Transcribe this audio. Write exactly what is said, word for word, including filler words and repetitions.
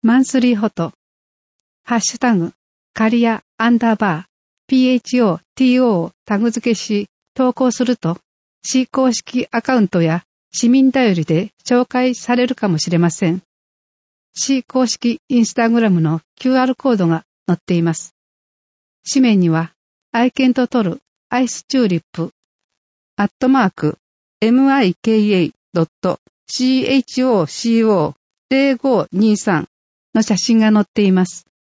マンスリーフォト、ハッシュタグ、カリアアンダーバー、ピーエイチオーティーオー をタグ付けし、投稿すると、市公式アカウントや市民だよりで紹介されるかもしれません。市公式インスタグラムの キューアール コードが載っています。紙面には、愛犬と撮るアイスチューリップ、アットマーク、ミカ ドット ココゼロごにさん の写真が載っています。